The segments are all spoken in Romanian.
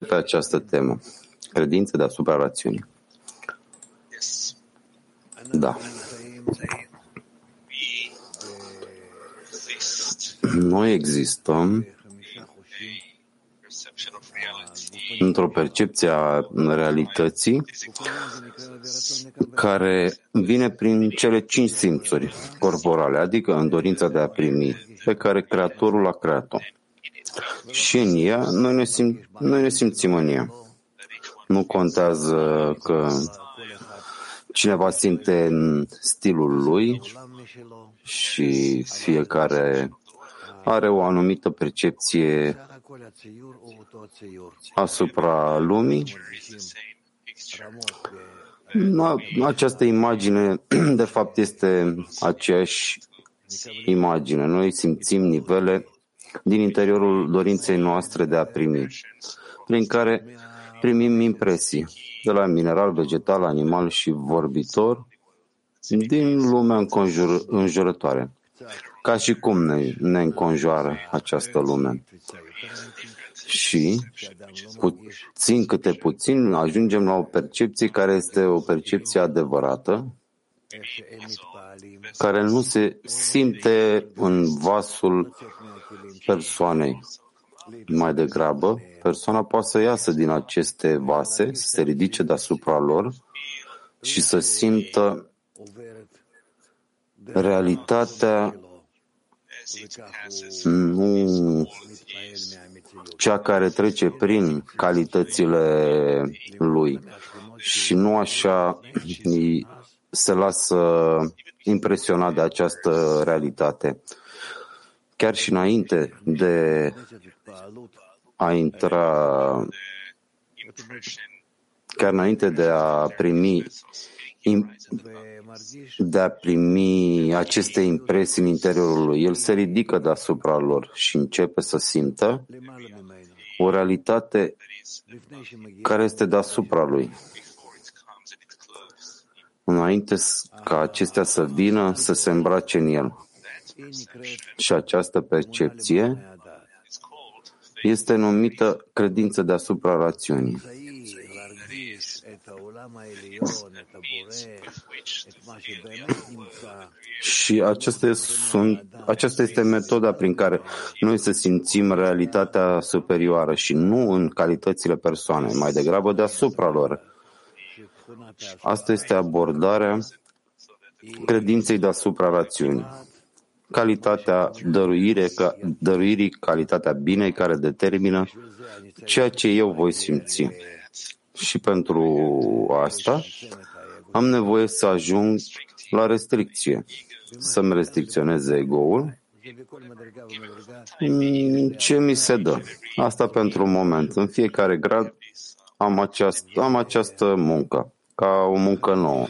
pe această temă. Credințe deasupra rațiunii. Da. Noi existăm într-o percepție a realității care vine prin cele 5 simțuri corporale, adică în dorința de a primi, pe care Creatorul a creat-o. Și în ea, noi ne simțim în ea. Nu contează că cineva simte în stilul lui și fiecare are o anumită percepție asupra lumii. Această imagine, de fapt, este aceeași imagine. Noi simțim nivele din interiorul dorinței noastre de a primi, prin care primim impresii de la mineral, vegetal, animal și vorbitor din lumea înjurătoare. Ca și cum ne înconjoară această lume. Și puțin câte puțin ajungem la o percepție care este o percepție adevărată, care nu se simte în vasul persoanei. Mai degrabă, persoana poate să iasă din aceste vase, să se ridice deasupra lor și să simtă realitatea, nu cea care trece prin calitățile lui și nu așa se lasă impresionat de această realitate. Chiar și înainte de a intra, chiar înainte de a primi aceste impresii în interiorul lui, el se ridică deasupra lor și începe să simtă o realitate care este deasupra lui. Înainte ca acestea să vină, să se îmbrace în el. Și această percepție este numită credință deasupra rațiunii. Și aceasta este metoda prin care noi să simțim realitatea superioară și nu în calitățile persoanei, mai degrabă deasupra lor. Asta este abordarea credinței deasupra rațiunii. Calitatea dăruirii, calitatea binei care determină ceea ce eu voi simți. Și pentru asta am nevoie să ajung la restricție, să-mi restricționez ego-ul, ce mi se dă. Asta pentru un moment. În fiecare grad am această muncă, ca o muncă nouă.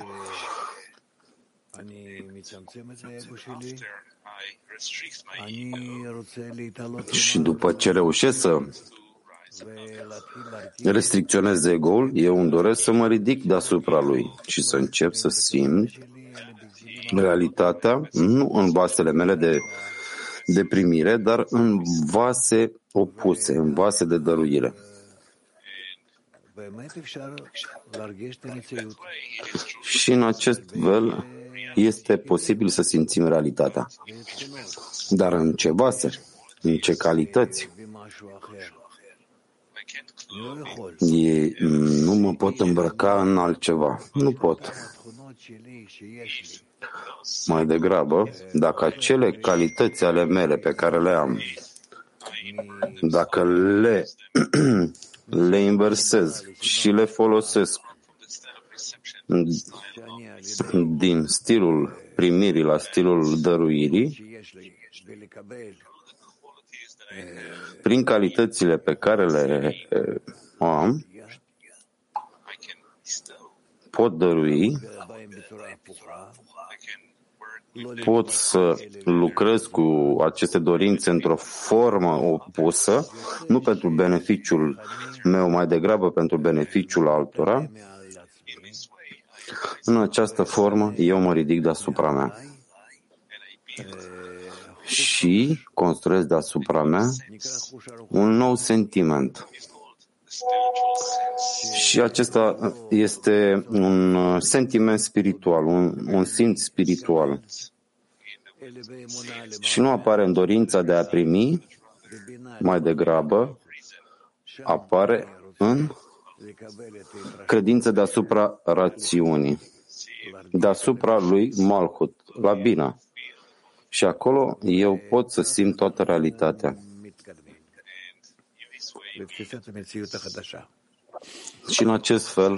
Și după ce reușesc să restricționez ego-ul, eu îmi doresc să mă ridic deasupra lui și să încep să simt realitatea, nu în vasele mele de primire, dar în vase opuse, în vase de dăruire. Și în acest fel este posibil să simțim realitatea. Dar în ce vase? În ce calități? Nu mă pot îmbrăca în altceva. Nu pot. Mai degrabă, dacă acele calități ale mele pe care le am, dacă le inversez și le folosesc din stilul primirii la stilul dăruirii, prin calitățile pe care le am, pot dărui, pot să lucrez cu aceste dorințe într-o formă opusă, nu pentru beneficiul meu, mai degrabă pentru beneficiul altora. În această formă, eu mă ridic deasupra mea și construiesc deasupra mea un nou sentiment Și acesta este un sentiment spiritual, un simț spiritual. Și nu apare în dorința de a primi, mai degrabă apare în credință deasupra rațiunii, deasupra lui Malchut, la Bina. Și acolo eu pot să simt toată realitatea. Și în acest fel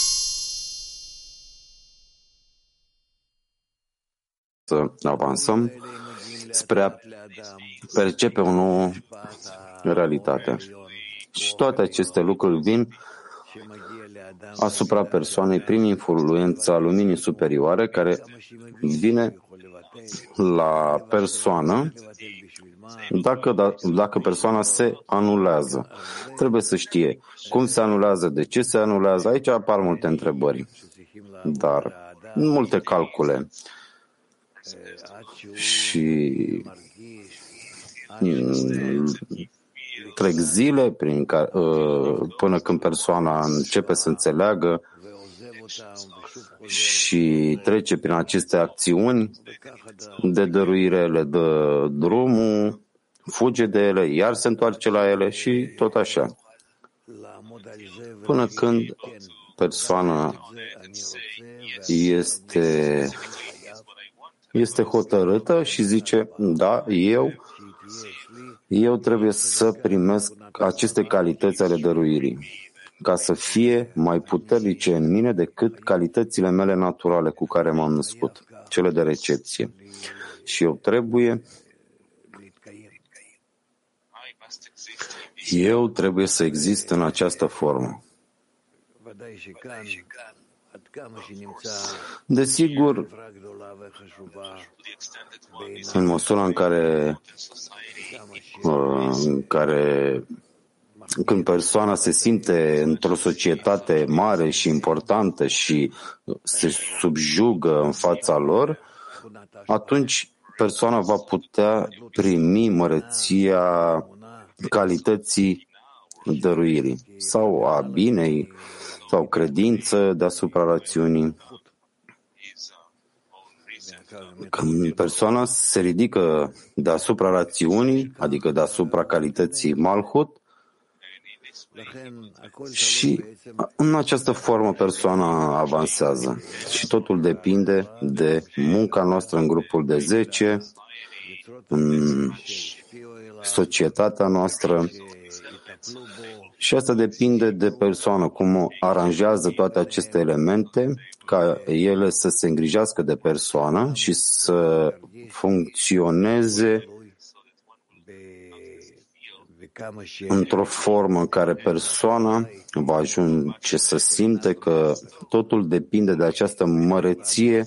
să avansăm spre a percepe o nouă realitate. Și toate aceste lucruri vin asupra persoanei prin influența luminii superioare care vine la persoană dacă persoana se anulează. Trebuie să știe cum se anulează, de ce se anulează. Aici apar multe întrebări, dar multe calcule. Și trec zile până când persoana începe să înțeleagă și trece prin aceste acțiuni de dăruire, le dă drumul, fuge de ele, iar se întoarce la ele și tot așa. Până când persoana este hotărâtă și zice, da, eu trebuie să primesc aceste calități ale dăruirii, ca să fie mai puternice în mine decât calitățile mele naturale cu care m-am născut, cele de recepție. Și eu trebuie să exist în această formă. Desigur, în măsura în care când persoana se simte într-o societate mare și importantă și se subjugă în fața lor, atunci persoana va putea primi măreția calității dăruirii sau a binei sau credință deasupra rațiunii. Când persoana se ridică deasupra rațiunii, adică deasupra calității Malchut, și în această formă persoana avansează. Și totul depinde de munca noastră în grupul de 10, în societatea noastră. Și asta depinde de persoană, cum aranjează toate aceste elemente, ca ele să se îngrijească de persoană și să funcționeze într-o formă în care persoana va ajunge să simte că totul depinde de această măreție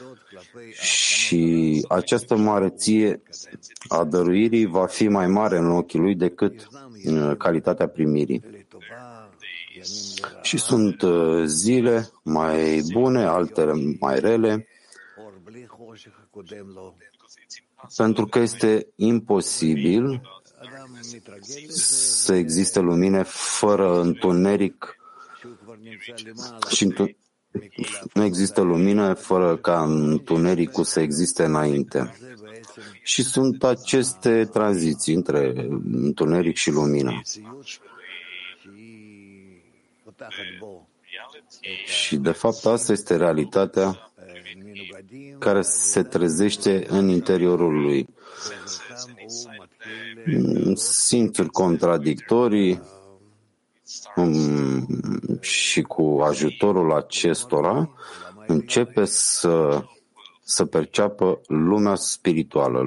și această măreție a dăruirii va fi mai mare în ochii lui decât calitatea primirii. Și sunt zile mai bune, altele mai rele, pentru că este imposibil să existe lumină fără întuneric și nu există lumină fără ca întunericul să existe înainte. Și sunt aceste tranziții între întuneric și lumină. Și de fapt asta este realitatea care se trezește în interiorul lui. Simțuri contradictorii și cu ajutorul acestora începe să perceapă lumea spirituală.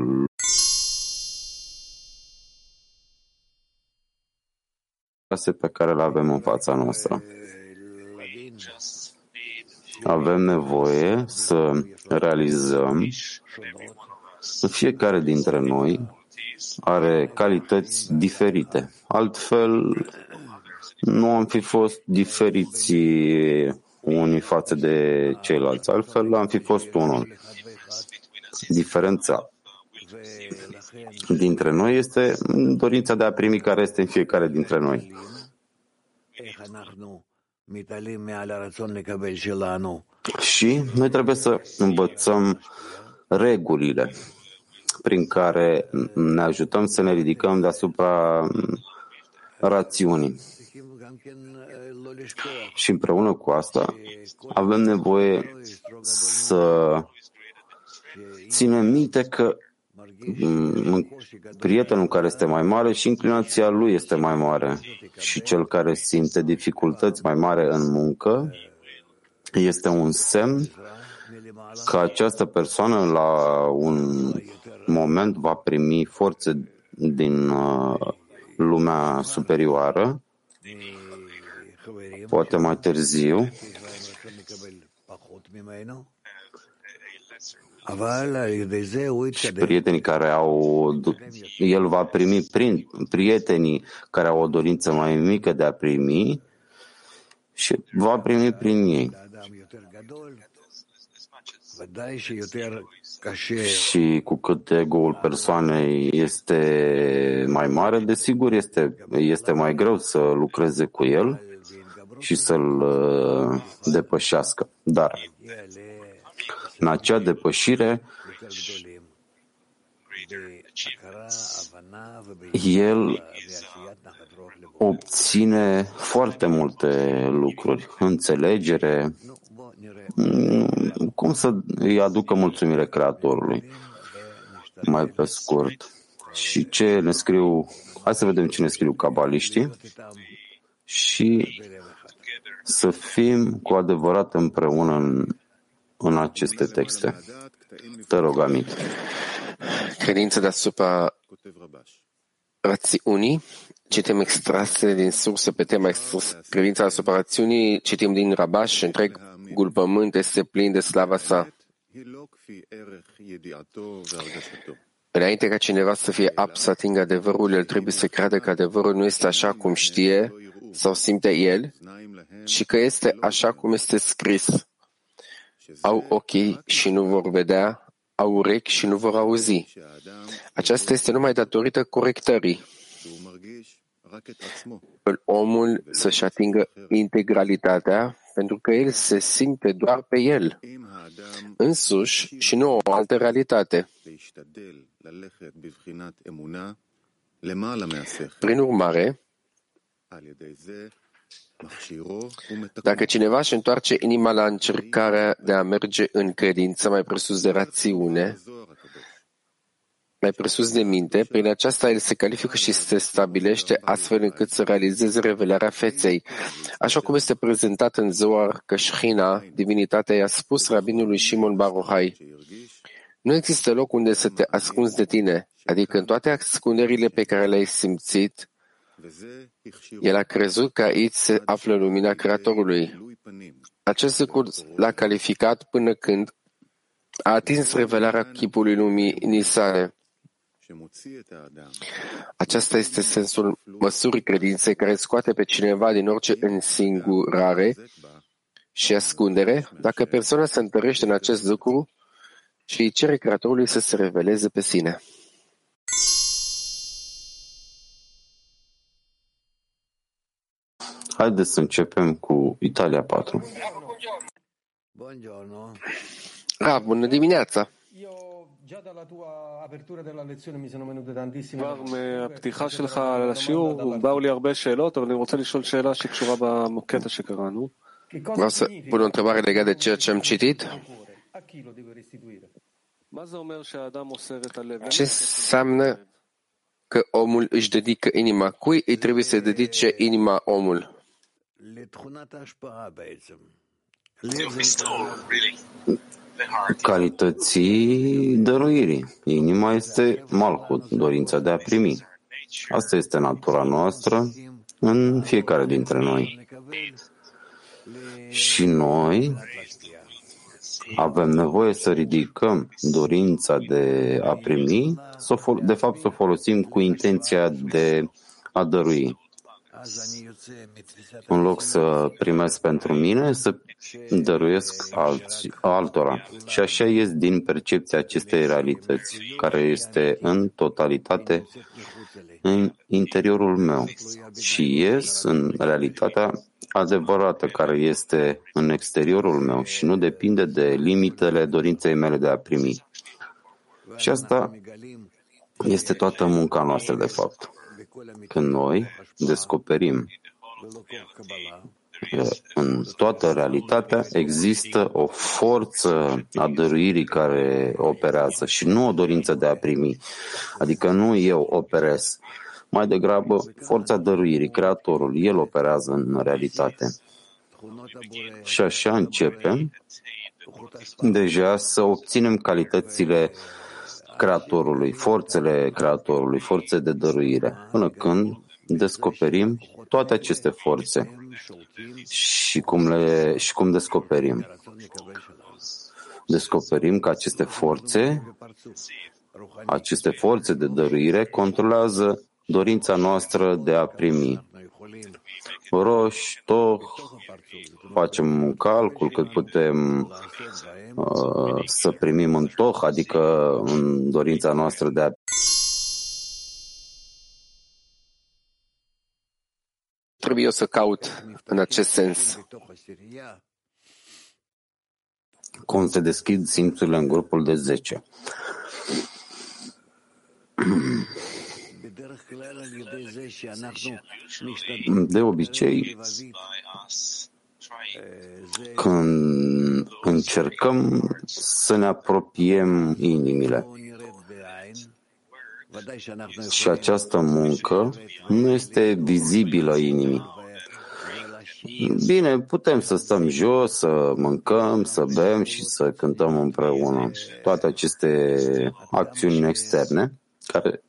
Pe care le avem în fața noastră. Avem nevoie să realizăm că fiecare dintre noi are calități diferite. Altfel, nu am fi fost diferiți unii față de ceilalți. Altfel, am fi fost unul. Diferența dintre noi este dorința de a primi care este în fiecare dintre noi. Și noi trebuie să învățăm regulile prin care ne ajutăm să ne ridicăm deasupra rațiunii. Și împreună cu asta avem nevoie să ținem minte că prietenul care este mai mare și inclinația lui este mai mare și cel care simte dificultăți mai mare în muncă este un semn că această persoană la un moment va primi forțe din lumea superioară, poate mai târziu, și prietenii care el va primi prin prietenii care au o dorință mai mică de a primi și va primi prin ei. Și cu cât ego-ul persoanei este mai mare, desigur este mai greu să lucreze cu el și să-l depășească. Dar în acea depășire el obține foarte multe lucruri, înțelegere, cum să îi aducă mulțumire Creatorului. Mai pe scurt. Și ce ne scriu, hai să vedem ce ne scriu cabaliștii și să fim cu adevărat împreună în aceste texte. Te rog, Amit. Credința deasupra rațiunii, citim extrase din surse pe tema credința asupra rațiunii, citim din Rabash, întregul pământ este plin de slava sa. Înainte ca cineva să fie apt să atingă adevărul, el trebuie să creadă că adevărul nu este așa cum știe sau simte el, ci că este așa cum este scris. Au ochii și nu vor vedea, au urechi și nu vor auzi. Aceasta este numai datorită corectării. Omul să-și atingă integralitatea pentru că el se simte doar pe el, însuși și nu o altă realitate. Prin urmare, dacă cineva își întoarce inima la încercarea de a merge în credință mai presus de rațiune, mai presus de minte, prin aceasta el se califică și se stabilește astfel încât să realizeze revelarea feței. Așa cum este prezentat în Zohar că Shechina, divinitatea, i-a spus rabinului Shimon Bar Yochai: nu există loc unde să te ascunzi de tine, adică în toate ascunderile pe care le-ai simțit, el a crezut că aici se află lumina Creatorului. Acest lucru l-a calificat până când a atins revelarea chipului luminii sale. Aceasta este sensul măsurii credinței care scoate pe cineva din orice însingurare și ascundere, dacă persoana se întărește în acest lucru și îi cere Creatorului să se reveleze pe sine. Haideți să începem cu Italia 4. Bună dimineața! כבר מהפתיחה שלך על השיעור באו לי הרבה שאלות, אבל אני רוצה לשאול שאלה שקשורה בקטע שקראנו. Vreau să pun o întrebare legată de ceea ce am citit. Ce înseamnă că omul își dedică inima? Cui îi trebuie să dedice inima omul? Calității dăruirii. Inima este Malchut, dorința de a primi. Asta este natura noastră în fiecare dintre noi. Și noi avem nevoie să ridicăm dorința de a primi, de fapt să o folosim cu intenția de a dărui. În loc să primesc pentru mine, să dăruiesc altora. Și așa ies din percepția acestei realități, care este în totalitate în interiorul meu și ies în realitatea adevărată care este în exteriorul meu și nu depinde de limitele dorinței mele de a primi. Și asta este toată munca noastră, de fapt. Când noi descoperim în toată realitatea există o forță a dăruirii care operează și nu o dorință de a primi. Adică nu eu operez, mai degrabă forța dăruirii, Creatorul, El operează în realitate. Și așa începem deja să obținem calitățile Creatorului, forțe de dăruire, până când descoperim toate aceste forțe. Și cum descoperim? Descoperim că aceste forțe de dăruire controlează dorința noastră de a primi. Facem un calcul cât putem să primim în toh, adică în dorința noastră de a trebuie eu să caut în acest sens. Cum se deschid simțurile în grupul de 10. De obicei, când încercăm să ne apropiem inimile, și această muncă nu este vizibilă inimii. Bine, putem să stăm jos, să mâncăm, să bem și să cântăm împreună. Toate aceste acțiuni externe care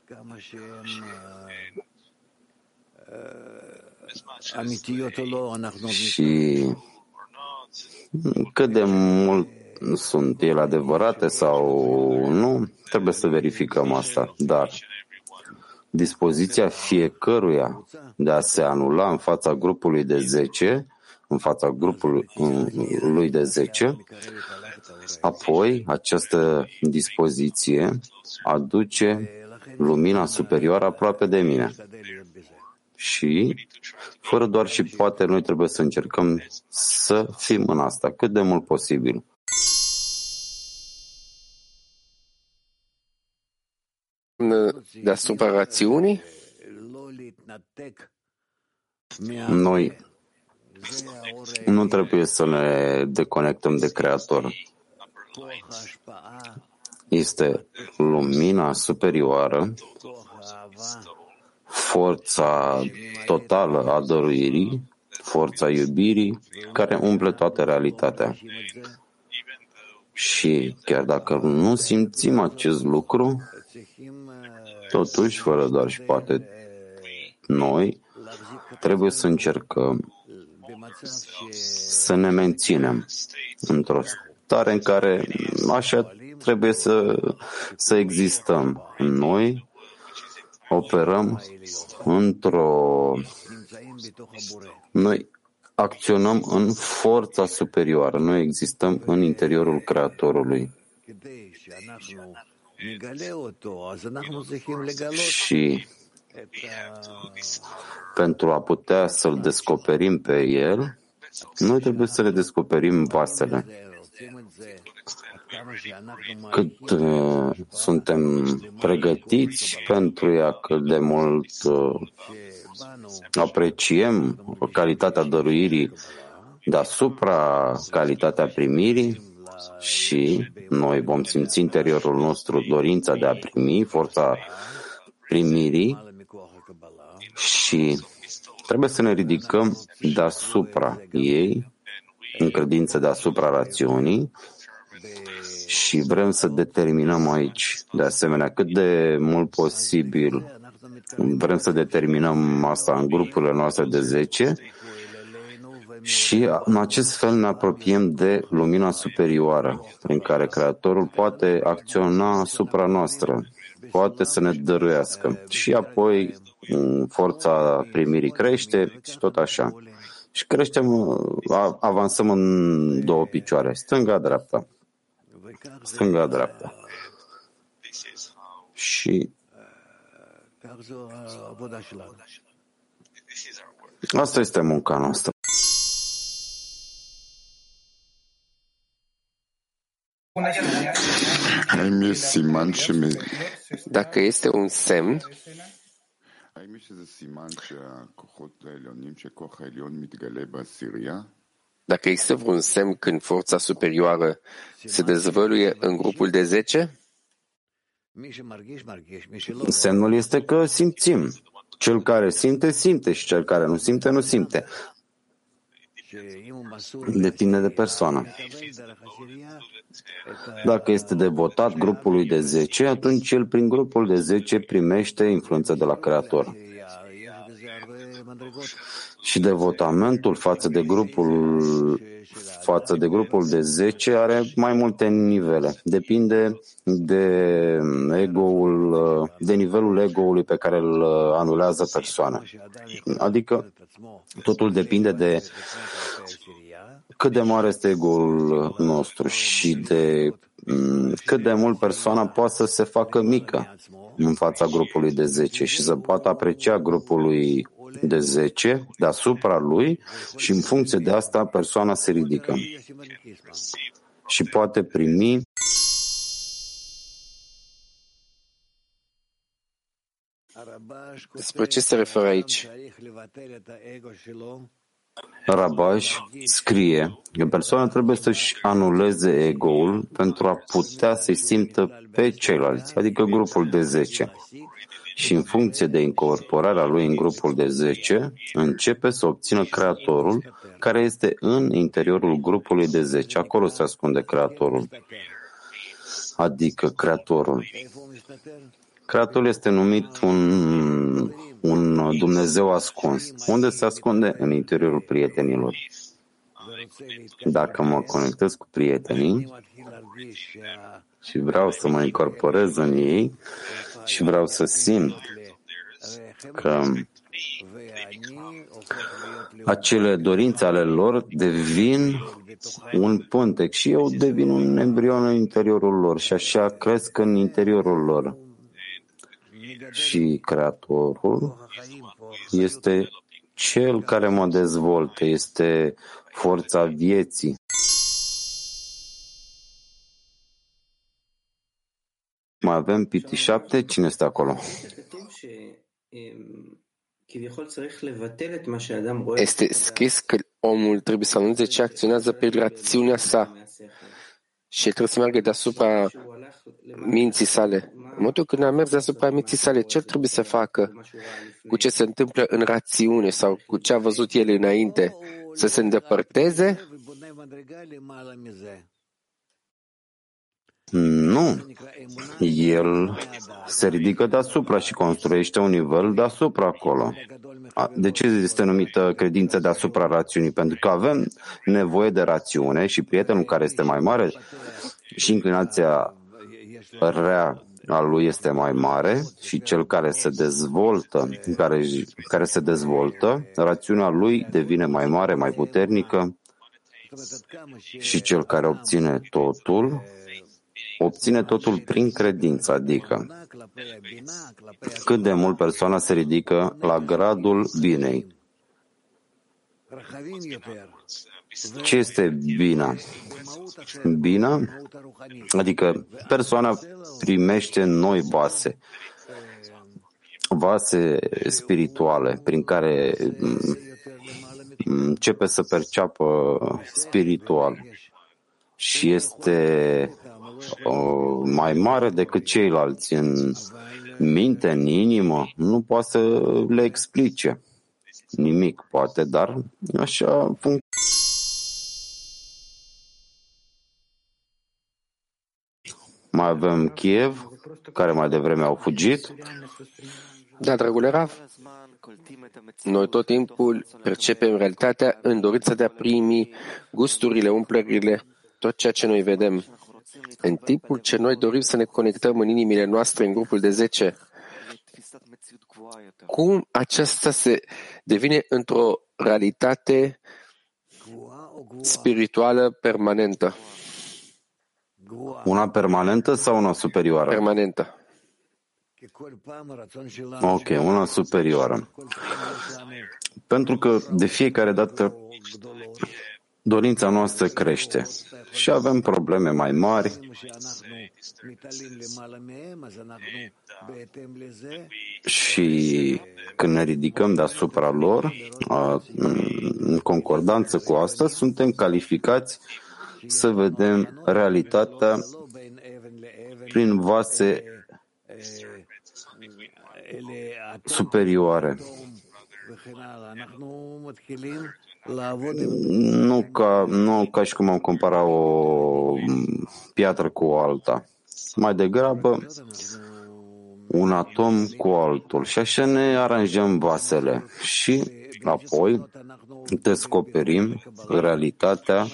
și cât de mult sunt ele adevărate sau nu, trebuie să verificăm asta. Dar dispoziția fiecăruia de a se anula în fața grupului de 10, în fața grupului de 10, apoi această dispoziție aduce lumina superioară aproape de mine. Și, fără doar și poate, noi trebuie să încercăm să fim în asta cât de mult posibil. Deasupra rațiunii? Noi nu trebuie să ne deconectăm de Creator. Este lumina superioară, forța totală a dăruirii, forța iubirii, care umple toată realitatea. Și chiar dacă nu simțim acest lucru, totuși, fără doar și poate, noi trebuie să încercăm să ne menținem într-o stare în care așa trebuie să existăm. Noi operăm noi acționăm în forța superioară. Noi existăm în interiorul Creatorului. Și pentru a putea să-L descoperim pe El, noi trebuie să le descoperim vasele. Cât suntem pregătiți pentru ea, cât de mult apreciem calitatea dăruirii deasupra calitatea primirii și noi vom simți interiorul nostru dorința de a primi, forța primirii și trebuie să ne ridicăm deasupra ei, în credință deasupra rațiunii și vrem să determinăm aici, de asemenea, cât de mult posibil vrem să determinăm asta în grupurile noastre de 10 și în acest fel ne apropiem de lumina superioară prin care Creatorul poate acționa asupra noastră, poate să ne dăruiască și apoi forța primirii crește și tot așa. Și creștem, avansăm în două picioare, stânga-dreapta. Stânga-dreapta. Și Asta este munca noastră. Dacă este un semn, dacă există vreun semn când forța superioară se dezvăluie în grupul de 10, Semnul este că simțim. Cel care simte, simte și cel care nu simte, nu simte. Depinde de persoană. Dacă este devotat grupului de 10, atunci el prin grupul de 10 primește influența de la Creator. Și devotamentul față de grupul de 10 are mai multe nivele. Depinde de nivelul ego-ului pe care îl anulează persoana. Adică totul depinde de cât de mare este ego-ul nostru și de cât de mult persoana poate să se facă mică în fața grupului de 10 și să poată aprecia grupului de 10 deasupra lui și în funcție de asta persoana se ridică și poate primi despre ce se referă aici? Rabash scrie că persoana trebuie să-și anuleze ego-ul pentru a putea să-i simtă pe ceilalți, adică grupul de 10. Și în funcție de incorporarea lui în grupul de 10, începe să obțină Creatorul, care este în interiorul grupului de 10. Acolo se ascunde Creatorul, adică Creatorul. Creatorul este numit un Dumnezeu ascuns. Unde se ascunde? În interiorul prietenilor. Dacă mă conectez cu prietenii și vreau să mă incorporez în ei și vreau să simt că acele dorințe ale lor devin un pântec și eu devin un embrion în interiorul lor și așa cresc în interiorul lor. Și Creatorul este cel care mă dezvoltă, este forța vieții. Mai avem Piti 7, cine este acolo? Este scris că omul trebuie să anunțe ce acționează pe rațiunea sa și trebuie să meargă deasupra minții sale. În momentul când a mers deasupra minții sale, ce trebuie să facă cu ce se întâmplă în rațiune sau cu ce a văzut el înainte? Să se îndepărteze? Nu. El se ridică deasupra și construiește un nivel deasupra acolo. De ce este numită credință deasupra rațiunii? Pentru că avem nevoie de rațiune și prietenul care este mai mare și inclinația rea a lui este mai mare și cel care se dezvoltă, care se dezvoltă, rațiunea lui devine mai mare, mai puternică și cel care obține totul prin credință, adică cât de mult persoana se ridică la gradul binei. Ce este bina? Bina, adică persoana primește noi vase spirituale prin care începe să perceapă spiritual și este mai mare decât ceilalți în minte, în inimă, nu poate să le explice nimic, poate, dar așa funcționează. Mai avem Kiev, care mai devreme au fugit. Da, dragule Rav, noi tot timpul percepem realitatea în dorința de a primi gusturile, umplările, tot ceea ce noi vedem. În timpul ce noi dorim să ne conectăm în inimile noastre în grupul de 10, cum aceasta se devine într-o realitate spirituală permanentă? Una permanentă sau una superioară? Permanentă. Ok, una superioară. Pentru că de fiecare dată dorința noastră crește și avem probleme mai mari și când ne ridicăm deasupra lor, în concordanță cu asta, suntem calificați să vedem realitatea prin vase superioare. Nu ca și cum am compara o piatră cu o alta. Mai degrabă un atom cu altul. Și așa ne aranjăm vasele. Și apoi descoperim realitatea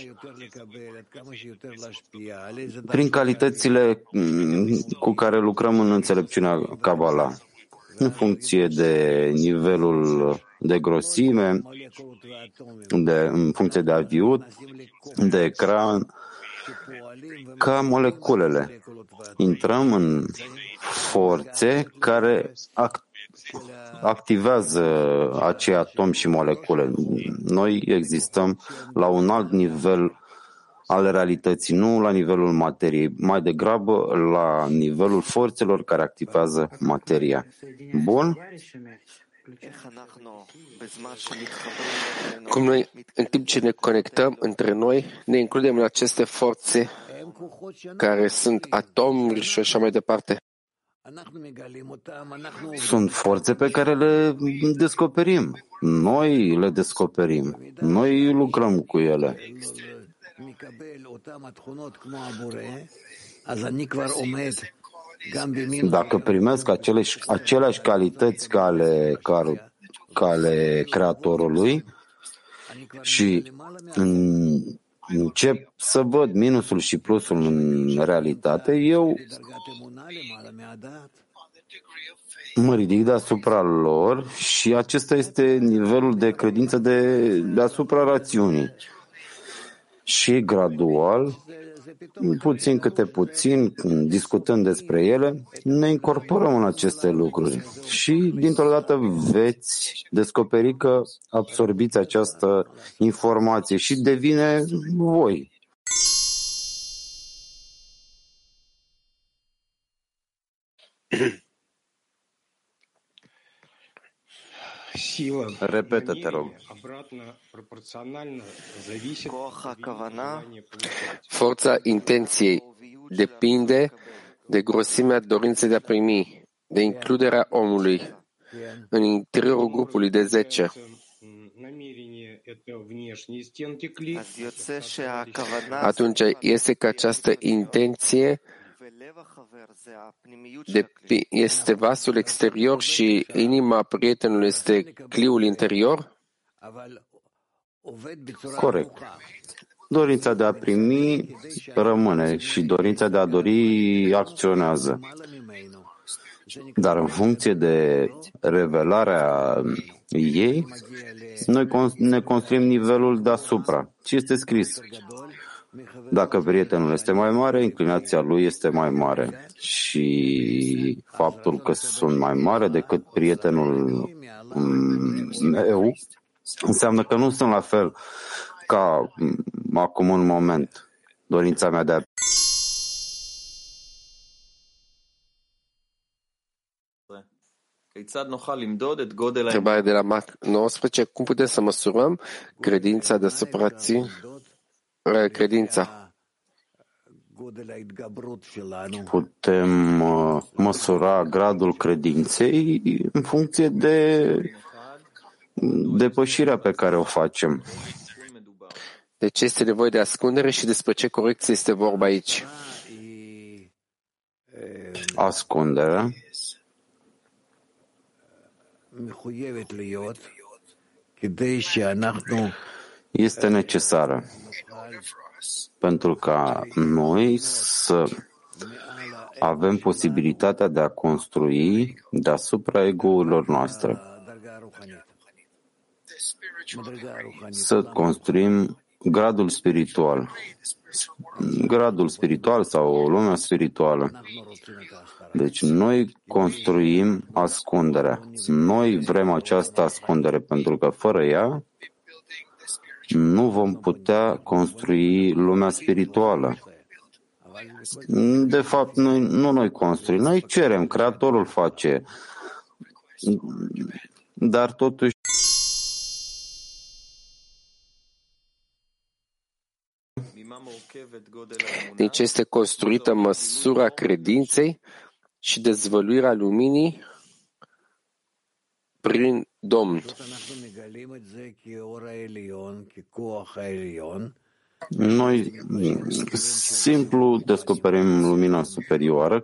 prin calitățile cu care lucrăm în înțelepciunea Kabbalah, în funcție de nivelul de grosime, în funcție de aviut, de ecran, ca moleculele. Intrăm în forțe care activează acei atomi și molecule. Noi existăm la un alt nivel al realității, nu la nivelul materiei, mai degrabă la nivelul forțelor care activează materia. Bun? Cum noi, în timp ce ne conectăm între noi, ne includem în aceste forțe care sunt atomi și așa mai departe. Sunt forțe pe care le descoperim. Noi le descoperim. Noi lucrăm cu ele. Dacă primesc aceleași calități ca ale Creatorului și încep să văd minusul și plusul în realitate, eu mă ridic deasupra lor și acesta este nivelul de credință deasupra rațiunii. Și gradual, puțin câte puțin, discutând despre ele, ne incorporăm în aceste lucruri. Și dintr-o dată veți descoperi că absorbiți această informație și devine voi. Repetă, te rog. Forța intenției depinde de grosimea dorinței de a primi, de includerea omului în interiorul grupului de 10. Atunci este că această intenție este vasul exterior și inima prietenului este cliul interior? Corect. Dorința de a primi rămâne și dorința de a dori acționează. Dar în funcție de revelarea ei, noi ne construim nivelul deasupra. Ce este scris? Dacă prietenul este mai mare, inclinația lui este mai mare. Și faptul că sunt mai mare decât prietenul meu înseamnă că nu sunt la fel ca acum în moment. Dorința mea de a... Întrebare de la Mac 19. Cum putem să măsurăm credința deasupra credința? Putem măsura gradul credinței în funcție de depășirea pe care o facem. De ce este nevoie de ascundere și despre ce corecție este vorba aici? Ascunderea este necesară pentru ca noi să avem posibilitatea de a construi deasupra ego-urilor noastre. Să construim gradul spiritual. Gradul spiritual sau lumea spirituală. Deci noi construim ascunderea. Noi vrem această ascundere pentru că fără ea nu vom putea construi lumea spirituală. De fapt, nu noi construim, noi cerem, Creatorul face, dar totuși din ce este construită măsura credinței și dezvăluirea luminii prin Domn. Noi simplu descoperim lumina superioară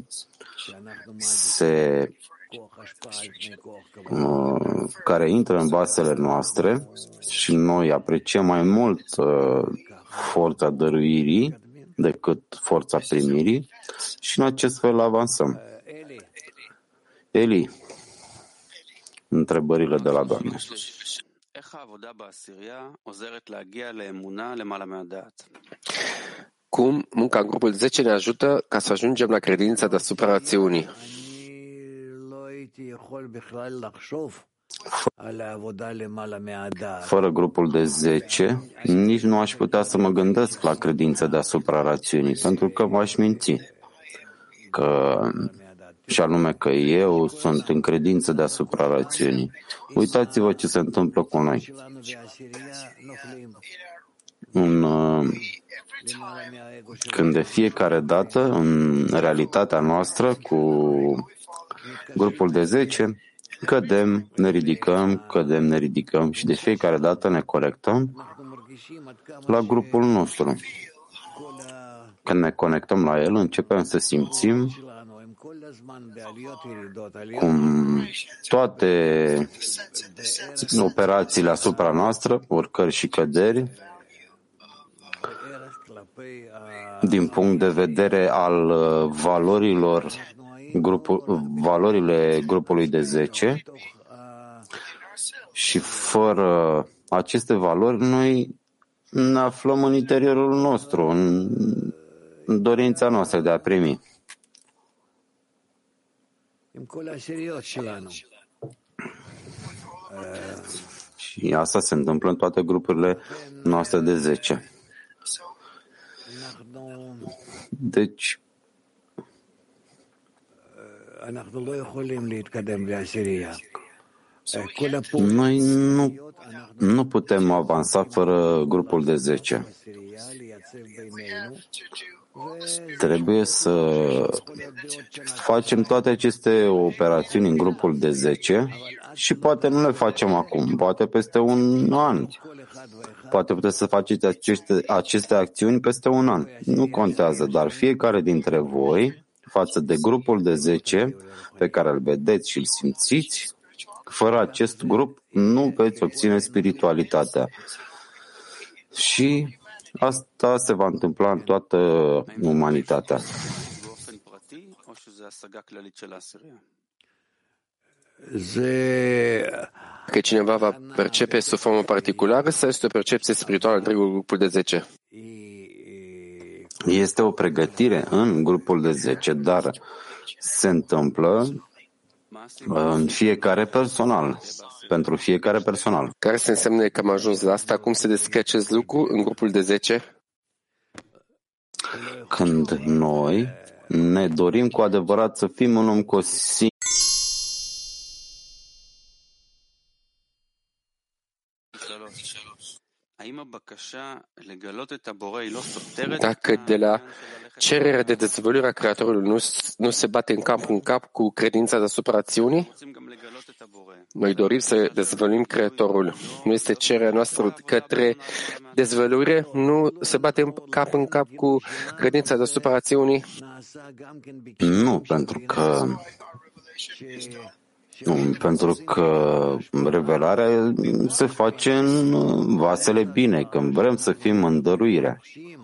care intră în vasele noastre și noi apreciem mai mult forța dăruirii decât forța primirii și în acest fel avansăm. Eli, întrebările de la doamne. Cum munca în grupul 10 ne ajută ca să ajungem la credința deasupra rațiunii? Fără grupul de 10, nici nu aș putea să mă gândesc la credința deasupra rațiunii, pentru că m-aș minți. Și anume că eu sunt în credință deasupra rațiunii. Uitați-vă ce se întâmplă cu noi. Când de fiecare dată, în realitatea noastră, cu grupul de 10, cădem, ne ridicăm și de fiecare dată ne conectăm la grupul nostru. Când ne conectăm la el, începem să simțim cum toate operațiile asupra noastră, urcări și căderi, din punct de vedere al valorile grupului de 10, și fără aceste valori noi ne aflăm în interiorul nostru, în dorința noastră de a primi. Și asta se întâmplă în toate grupurile noastre de 10. Deci, noi nu putem avansa fără grupul de 10. Trebuie să facem toate aceste operațiuni în grupul de 10 și poate nu le facem acum, poate peste un an. Poate puteți să faceți aceste acțiuni peste un an. Nu contează, dar fiecare dintre voi, față de grupul de 10 pe care îl vedeți și îl simțiți, fără acest grup nu veți obține spiritualitatea. Și asta se va întâmpla în toată umanitatea. Că cineva va percepe sub formă particulară sau este o percepție spirituală întregul grupul de 10? Este o pregătire în grupul de 10, dar se întâmplă în fiecare personal, pentru fiecare personal. Care se înseamnă că am ajuns la asta? Cum se descrie acest lucru în grupul de 10? Când noi ne dorim cu adevărat să fim un om cu o singură dacă de la cererea de dezvăluire a Creatorului nu se bate în cap cu credința deasupra rațiunii? Noi dorim să dezvăluim Creatorul. Nu este cererea noastră către dezvăluire? Nu se bate în cap cu credința deasupra rațiunii? Nu, pentru că revelarea se face în vasele bine, când vrem să fim în dăruire.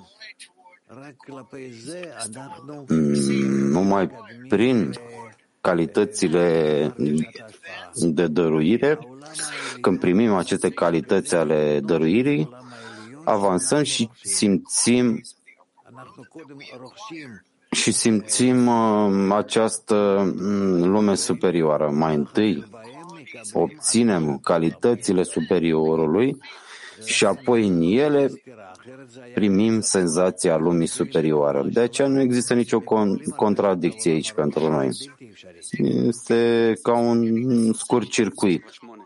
Numai prin calitățile de dăruire, când primim aceste calități ale dăruirii, avansăm și simțim și simțim această lume superioară. Mai întâi obținem calitățile superiorului și apoi în ele primim senzația lumii superioare. De aceea nu există nicio contradicție aici pentru noi. Este ca un scurt circuit.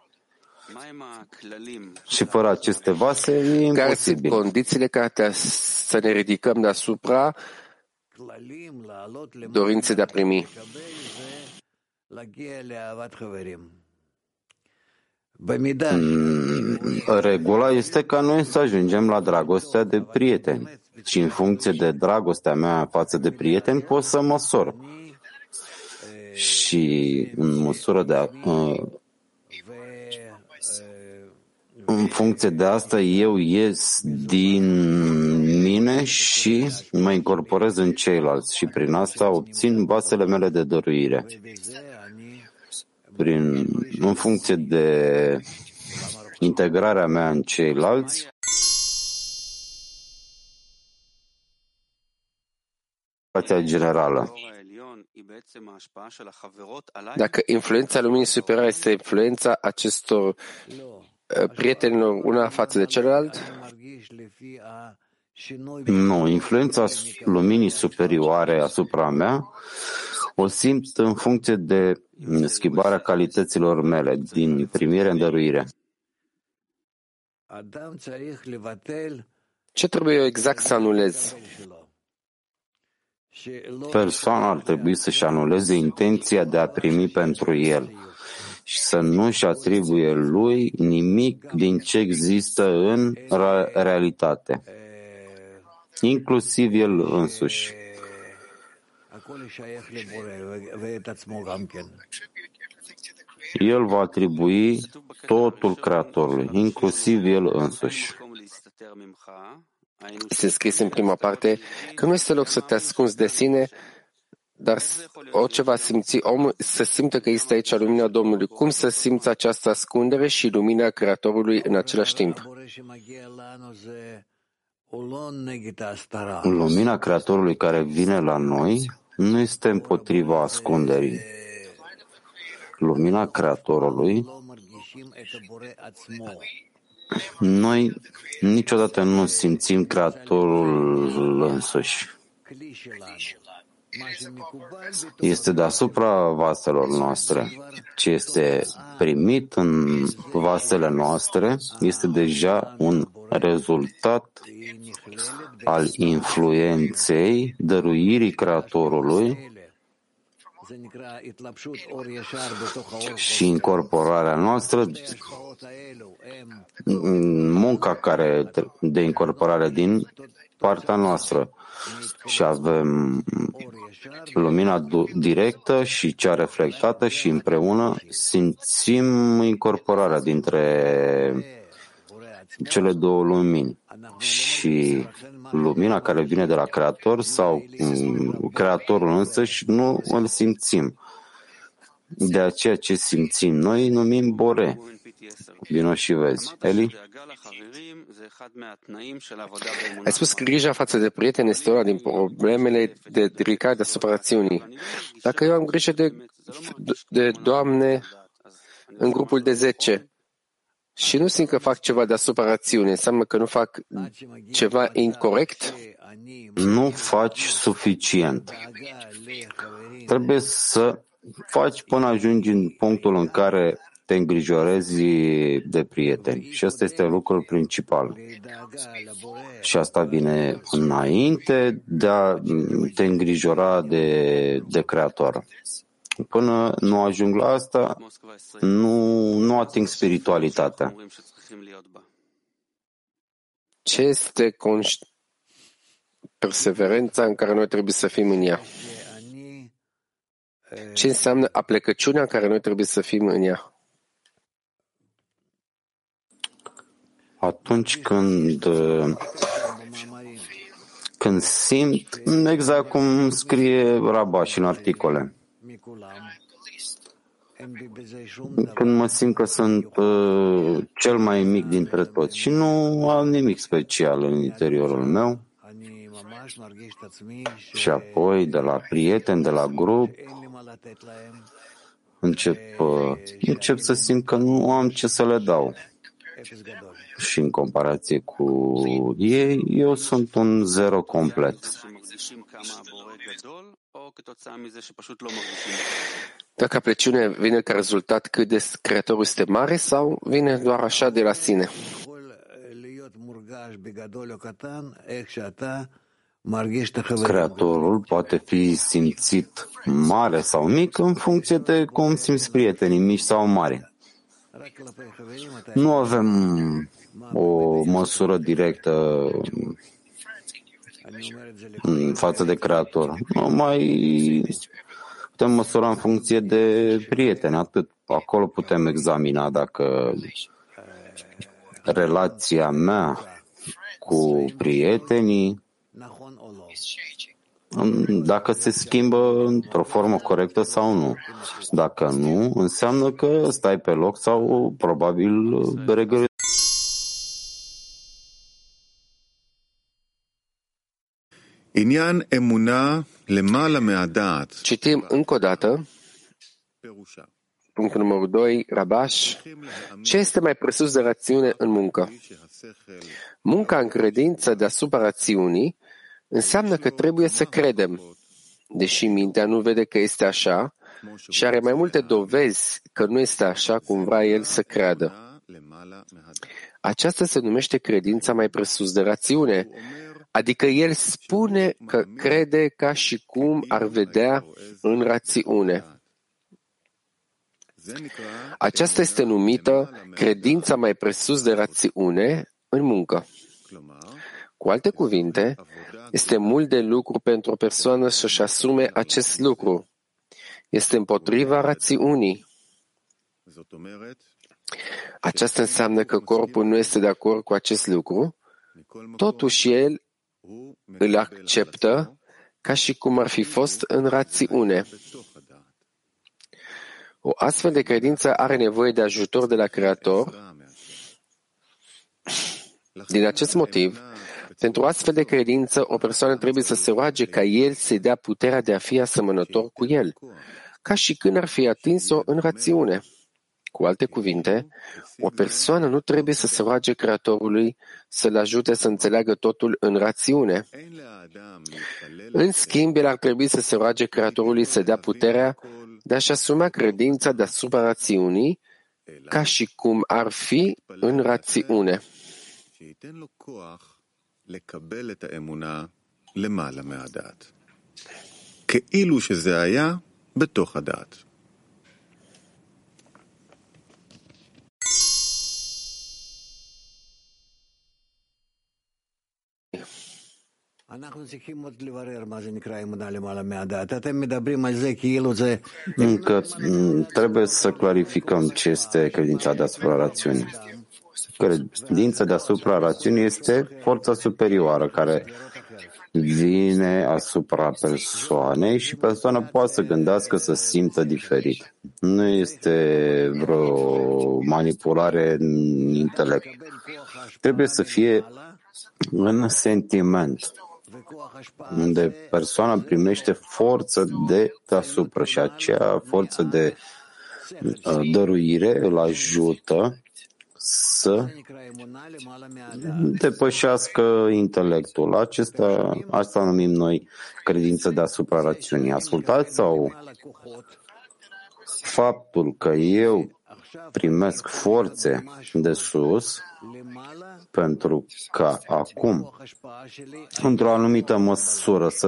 Și fără aceste vase e imposibil. Care sunt condițiile care să ne ridicăm deasupra dorinței de a primi? Regula este ca noi să ajungem la dragostea de prieteni și în funcție de dragostea mea față de prieteni pot să măsor. Și în măsură de în funcție de asta eu ies din mine și mă incorporez în ceilalți și prin asta obțin vasele mele de dăruire. În funcție de integrarea mea în ceilalți, situația generală. Dacă influența luminii superioare este influența acestor prietenilor una față de celălalt? Nu, influența luminii superioare asupra mea o simt în funcție de schimbarea calităților mele, din primire în dăruire. Ce trebuie eu exact să anulez? Persoana ar trebui să-și anuleze intenția de a primi pentru el și să nu-și atribuie lui nimic din ce există în realitate, inclusiv el însuși. El va atribui totul Creatorului, inclusiv el însuși. Este scris în prima parte că nu este loc să te ascunzi de sine, dar orice va simți om să simtă că este aici lumina Domnului. Cum să simți această ascundere și lumina Creatorului în același timp? Lumina Creatorului care vine la noi nu este împotriva ascunderii. Lumina Creatorului, noi niciodată nu simțim Creatorul însuși. Este deasupra vaselor noastre. Ce este primit în vasele noastre este deja un rezultat al influenței dăruirii Creatorului și incorporarea noastră, munca de incorporare din partea noastră. Și avem lumina directă și cea reflectată și împreună simțim incorporarea dintre cele două lumini. Și lumina care vine de la Creator sau Creatorul însăși nu îl simțim. De aceea ce simțim noi numim Bore. Vino și vezi. Eli? Ai spus că grija față de prieteni este una din problemele de ridicare deasupra rațiunii. Dacă eu am grijă de Doamne în grupul de 10 și nu simt că fac ceva deasupra rațiunii, înseamnă că nu fac ceva incorect? Nu faci suficient. Trebuie să faci până ajungi în punctul în care te îngrijorezi de prieteni. Și asta este lucrul principal. Și asta vine înainte de a te îngrijora de Creator. Până nu ajung la asta, nu ating spiritualitatea. Ce este perseverența în care noi trebuie să fim în ea? Ce înseamnă aplecăciunea în care noi trebuie să fim în ea? Atunci când simt, exact cum scrie Rabash în articole, când mă simt că sunt cel mai mic dintre toți și nu am nimic special în interiorul meu, Și apoi, de la prieteni, de la grup, încep să simt că nu am ce să le dau. Și în comparație cu ei, eu sunt un zero complet. Dacă apreciunea vine ca rezultat cât de Creatorul este mare sau vine doar așa de la sine? Creatorul poate fi simțit mare sau mic în funcție de cum simți prietenii, mici sau mari. Nu avem o măsură directă în față de Creator. Numai putem măsura în funcție de prieteni, atât. Acolo putem examina dacă relația mea cu prietenii, dacă se schimbă într-o formă corectă sau nu. Dacă nu, înseamnă că stai pe loc sau probabil regreți. Citim încă o dată, punctul numărul 2, Rabash, ce este mai presus de rațiune în muncă? Munca în credință deasupra rațiunii înseamnă că trebuie să credem, deși mintea nu vede că este așa și are mai multe dovezi că nu este așa cum vrea el să creadă. Aceasta se numește credința mai presus de rațiune, adică el spune că crede ca și cum ar vedea în rațiune. Aceasta este numită credința mai presus de rațiune în muncă. Cu alte cuvinte, este mult de lucru pentru o persoană să-și asume acest lucru. Este împotriva rațiunii. Aceasta înseamnă că corpul nu este de acord cu acest lucru, totuși el îl acceptă ca și cum ar fi fost în rațiune. O astfel de credință are nevoie de ajutor de la Creator. Din acest motiv, pentru o astfel de credință, o persoană trebuie să se roage ca El să-i dea puterea de a fi asemănător cu El, ca și când ar fi atins-o în rațiune. Cu alte cuvinte, o persoană nu trebuie să se roage Creatorului să-l ajute să înțeleagă totul în rațiune. În schimb, el ar trebui să se roage Creatorului să dea puterea de a-și asuma credința deasupra rațiunii, ca și cum ar fi în rațiune. כאילו שזה היה בתוך הדעת. Încă trebuie să clarificăm ce este credința deasupra rațiunii. Credința deasupra rațiunii este forța superioară care vine asupra persoanei și persoana poate să gândească, să simtă diferit. Nu este vreo manipulare în intelect. Trebuie să fie în sentiment, unde persoana primește forță de deasupra și acea forță de dăruire îl ajută să depășească intelectul. Asta numim noi credință deasupra rațiunii. Ascultați sau faptul că eu primesc forțe de sus pentru ca acum, într-o anumită măsură, să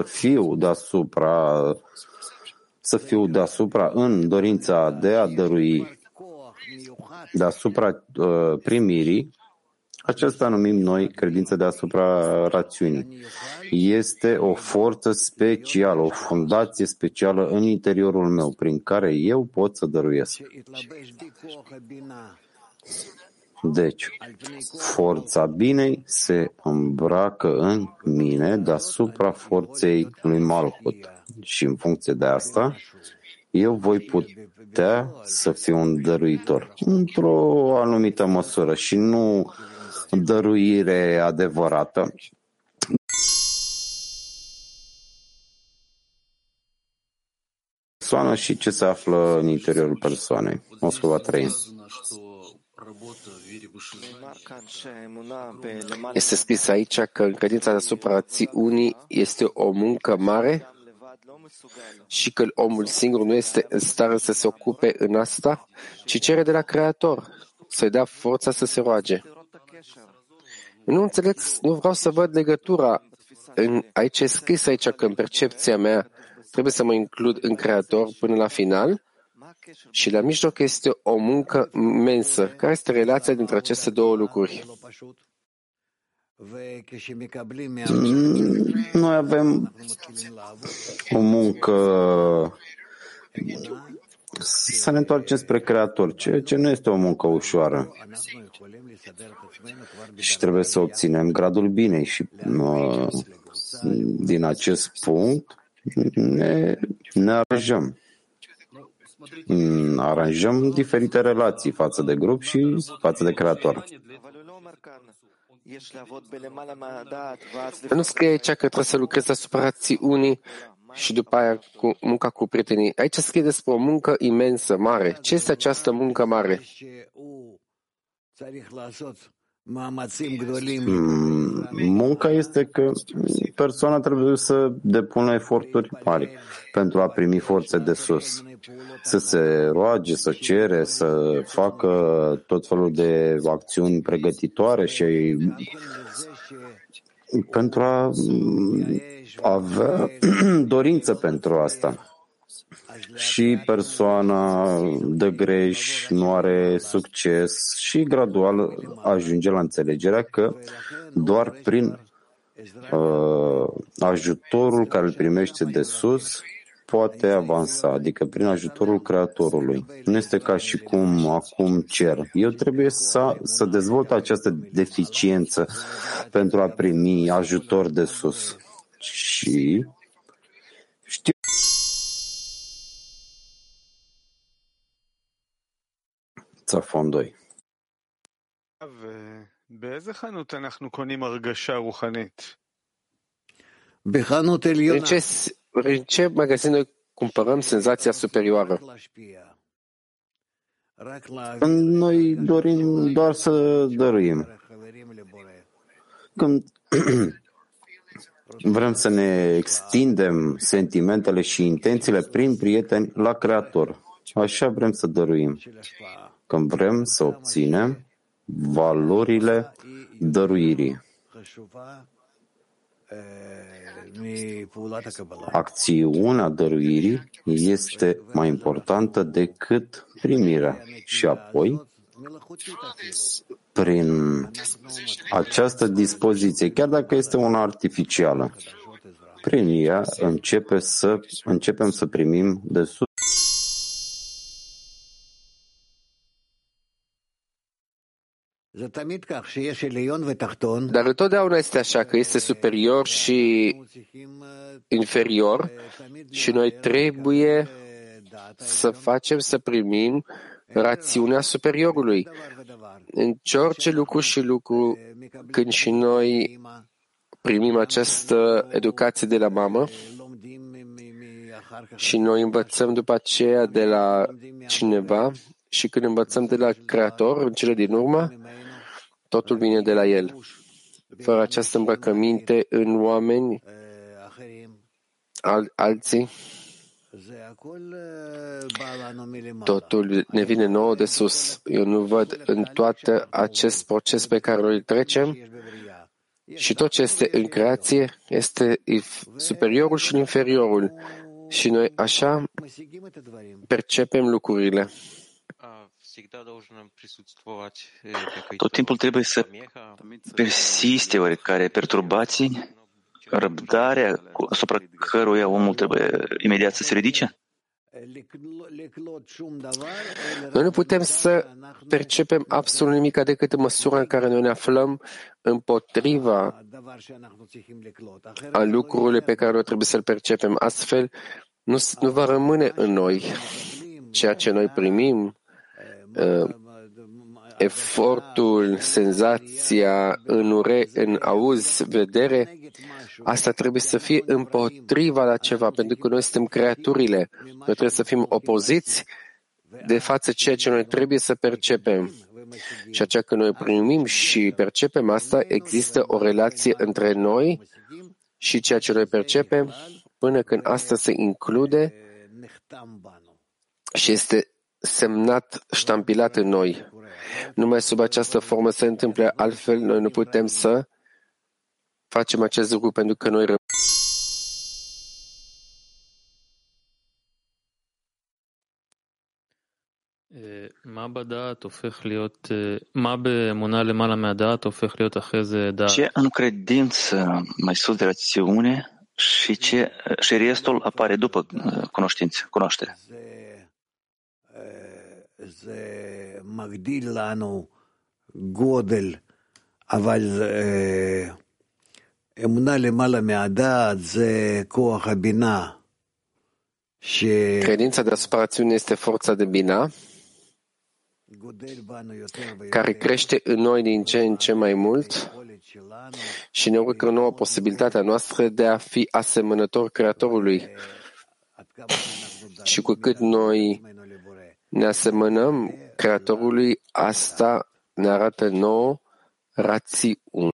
fiu deasupra în dorința de a dărui deasupra primirii, aceasta numim noi credință deasupra rațiunii. Este o forță specială, o fundație specială în interiorul meu, prin care eu pot să dăruiesc. Deci, forța binei se îmbracă în mine deasupra forței lui Malhut și în funcție de asta, eu voi putea să fiu un dăruitor într-o anumită măsură și nu dăruire adevărată. persoană și ce se află în interiorul persoanei. Moscova 3. Este scris aici că credința deasupra rațiunii este o muncă mare și că omul singur nu este în stare să se ocupe în asta, ci cere de la Creator să-i dea forța să se roage. Nu înțeleg, nu vreau să văd legătura. Aici e scris aici că în percepția mea trebuie să mă includ în Creator până la final și la mijloc este o muncă imensă. Care este relația dintre aceste două lucruri? Noi avem o muncă să ne întoarcem spre Creator, ceea ce nu este o muncă ușoară. Și trebuie să obținem gradul binei și din acest punct ne aranjăm. Aranjăm diferite relații față de grup și față de Creator. Nu scrie aici că trebuie să lucrezi asupra rațiunii și după aia cu munca cu prietenii. Aici scrie despre o muncă imensă, mare. Ce este această muncă mare? Munca este că persoana trebuie să depună eforturi mari pentru a primi forțe de sus. Să se roage, să cere, să facă tot felul de acțiuni pregătitoare și pentru a avea dorință pentru asta. Și persoana dă greș, nu are succes și gradual ajunge la înțelegerea că doar prin ajutorul care îl primește de sus poate avansa, adică prin ajutorul Creatorului. Nu este ca și cum acum cer. Eu trebuie să dezvolt această deficiență pentru a primi ajutor de sus. Și știu צפון 2. באיזה חנות אנחנו קונים הרגשה רוחנית? În ce magazin noi cumpărăm senzația superioară? Noi dorim doar să dăruim. Când vrem să ne extindem sentimentele și intențiile prin prieteni la Creator. Așa vrem să dăruim. Când vrem să obținem valorile dăruirii. Acțiunea dăruirii este mai importantă decât primirea. Și apoi, prin această dispoziție, chiar dacă este una artificială, prin ea începem să primim de sus. Dar întotdeauna este așa că este superior și inferior și noi trebuie să facem să primim rațiunea superiorului. În orice lucru și lucru, când și noi primim această educație de la mamă și noi învățăm după aceea de la cineva și când învățăm de la Creator, în cele din urmă, totul vine de la El. Fără această îmbrăcăminte în oameni, alții, totul ne vine nouă de sus. Eu nu văd în toate acest proces pe care îl trecem și tot ce este în creație este superiorul și inferiorul. Și noi așa percepem lucrurile. Tot timpul trebuie să persiste oarecare perturbații, răbdarea asupra căruia omul trebuie imediat să se ridice? Noi nu putem să percepem absolut nimic decât în măsura în care noi ne aflăm împotriva a lucrurile pe care noi trebuie să-l percepem. Astfel, nu va rămâne în noi ceea ce noi primim efortul, senzația în auz, vedere, asta trebuie să fie împotriva la ceva, pentru că noi suntem creaturile. Noi trebuie să fim opoziți de față ceea ce noi trebuie să percepem. Și aceea că noi primim și percepem asta, există o relație între noi și ceea ce noi percepem, până când asta se include și este semnat, ștampilat în noi. Numai sub această formă se întâmplă, altfel noi nu putem să facem acest lucru, pentru că noi Ce în credință mai sus de rațiune și restul apare după cunoaștere. זה מגדיל לנו גודל, אבל אמונה למעלה מהדעת זה כוח הבינה. Credința deasupra rațiunii este forța de bina, care crește în noi din ce în ce mai mult și ne urcă nouă posibilitatea noastră de a fi asemănător Creatorului. Și cu cât noi ne asemănăm Creatorului, asta ne arată nouă rațiune.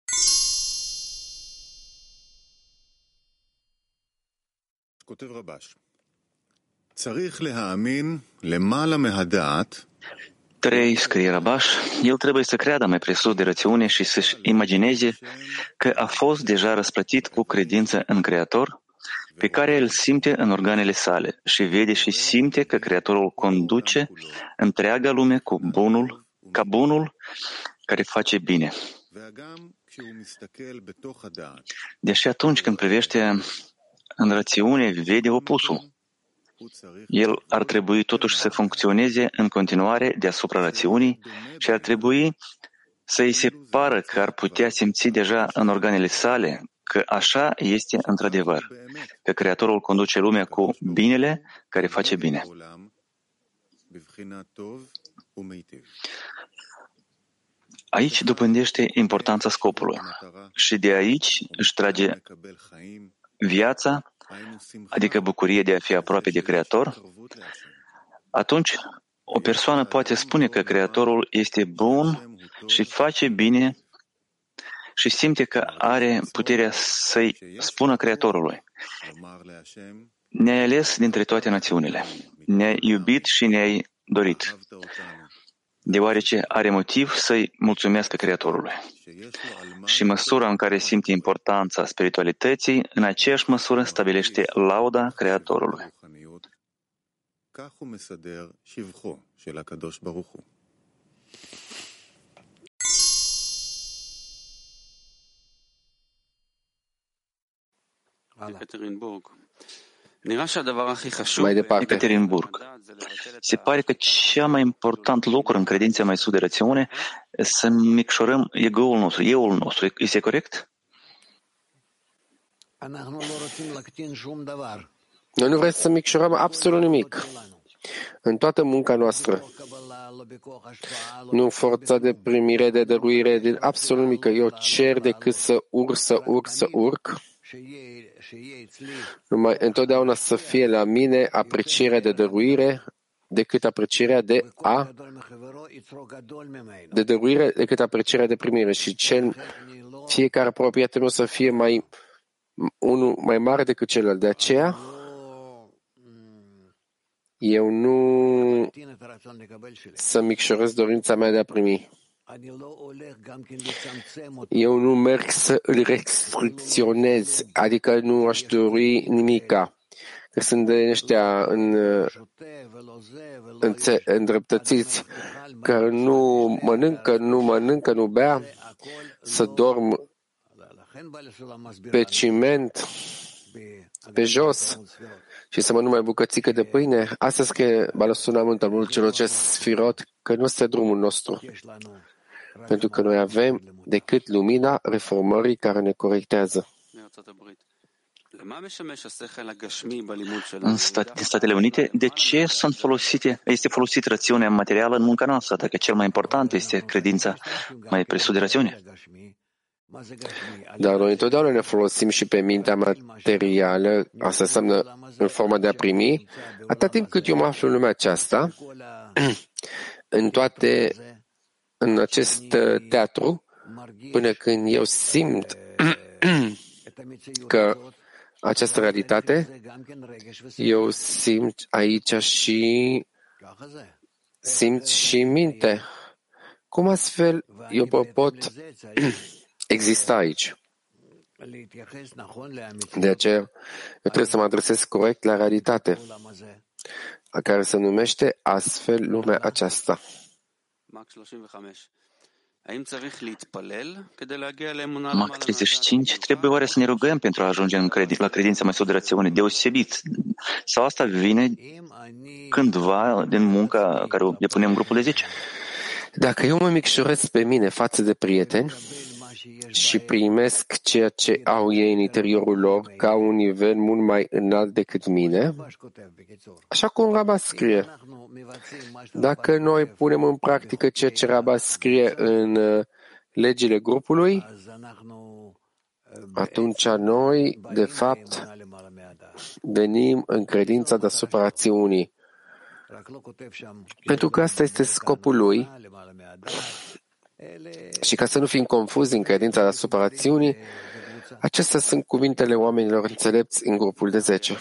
Trei, scrie Rabash, el trebuie să creadă mai presus de rațiune și să-și imagineze că a fost deja răsplătit cu credință în Creator, pe care îl simte în organele sale și vede și simte că Creatorul conduce întreaga lume ca bunul care face bine. Deși atunci când privește în rațiune, vede opusul. El ar trebui totuși să funcționeze în continuare deasupra rațiunii și ar trebui să îi se pară că ar putea simți deja în organele sale că așa este într-adevăr, că Creatorul conduce lumea cu binele care face bine. Aici dobândește importanța scopului și de aici își trage viața, adică bucurie de a fi aproape de Creator. Atunci, o persoană poate spune că Creatorul este bun și face bine și simte că are puterea să-i spună Creatorului: ne-ai ales dintre toate națiunile, ne-ai iubit și ne-ai dorit, deoarece are motiv să-i mulțumească Creatorului. Și măsura în care simte importanța spiritualității, în aceeași măsură stabilește lauda Creatorului. Mai departe, Ekaterinburg. Se pare că cea mai important lucru în credința mai sus de rațiune să micșorăm ego-ul nostru, eu-ul nostru. Este corect? Noi nu vrem să micșorăm absolut nimic în toată munca noastră. Nu forța de primire, de dăruire, de absolut nimic. Eu cer decât să urc. Numai întotdeauna să fie la mine aprecierea de dăruire decât aprecierea de dăruire decât aprecierea de primire. Și fiecare apropiat meu să fie unul mai mare decât celălalt. De aceea eu nu să micșorez dorința mea de a primi. Eu nu merg să îl restricționez, adică nu aș dori nimica. Că sunt de ăștia îndreptățiți, că nu mănâncă, nu bea, să dorm pe ciment, pe jos și să mănânc mai bucățică de pâine. Asta scrie Balasunamântul celor ce sfirot, că nu este drumul nostru. Pentru că noi avem decât lumina reformării care ne corectează. În Statele Unite, de ce este folosită rațiunea materială în munca noastră, dacă cel mai important este credința mai presus de rațiune? Dar noi întotdeauna ne folosim și pe mintea materială, asta înseamnă în forma de a primi, atât timp cât eu mă aflu în lumea aceasta, în acest teatru, până când eu simt că această realitate, eu simt aici și simt și minte. Cum astfel eu pot exista aici? De aceea, eu trebuie să mă adresez corect la realitate, a care se numește astfel lumea aceasta. Mac 35, trebuie oare să ne rugăm pentru a ajunge la credința mai sus de rațiune deosebit? Sau asta vine cândva din munca care o depunem în grupul de 10? Dacă eu mă micșorez pe mine față de prieteni și primesc ceea ce au ei în interiorul lor ca un nivel mult mai înalt decât mine, așa cum Raba scrie, dacă noi punem în practică ceea ce Raba scrie în legile grupului, atunci noi, de fapt, venim în credința deasupra rațiunii. Pentru că asta este scopul lui și ca să nu fim confuzi în credința deasupra rațiunii, acestea sunt cuvintele oamenilor înțelepți în grupul de 10.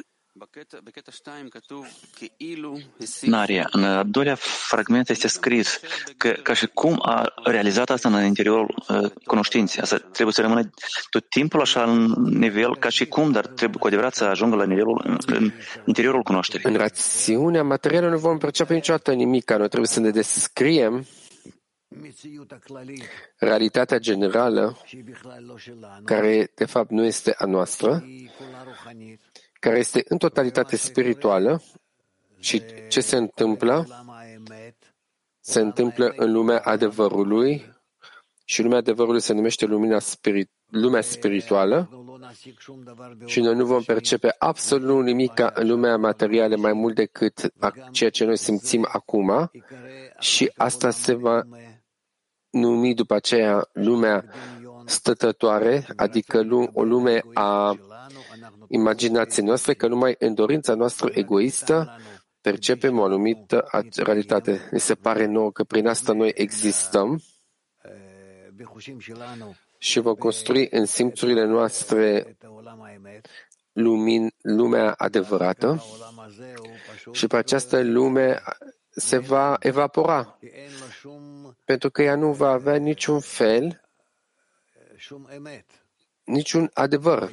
Naria, în al doilea fragment este scris că ca și cum a realizat asta în interiorul cunoștinței. Asta trebuie să rămână tot timpul așa în nivel ca și cum, dar trebuie cu adevărat să ajungă la nivelul în interiorul cunoașterii. În rațiunea materială nu vom percepe niciodată nimic. Noi trebuie să ne descriem realitatea generală, care de fapt nu este a noastră, care este în totalitate spirituală. Și ce se întâmplă? Se întâmplă în lumea adevărului și lumea adevărului se numește lumea spirituală și noi nu vom percepe absolut nimic în lumea materială mai mult decât ceea ce noi simțim acum și asta se va numi după aceea lumea stătătoare, adică o lume a imaginației noastre, că numai în dorința noastră egoistă percepem o anumită realitate. Ne se pare nouă că prin asta noi existăm și vom construi în simțurile noastre lumea adevărată și pe această lume se va evapora, pentru că ea nu va avea niciun fel, niciun adevăr.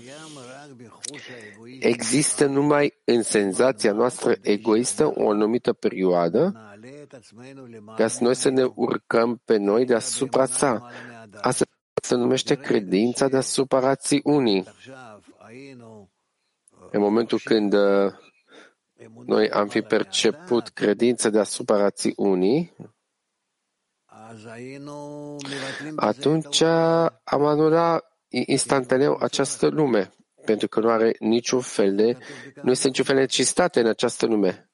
Există numai în senzația noastră egoistă o anumită perioadă ca să noi să ne urcăm pe noi deasupra sa. Asta se numește credința deasupra rațiunii. În momentul când noi am fi perceput credința deasupra rațiunii, atunci am anulat instantaneu această lume, pentru că nu are niciun fel de, nu este niciun fel de necesitate în această lume.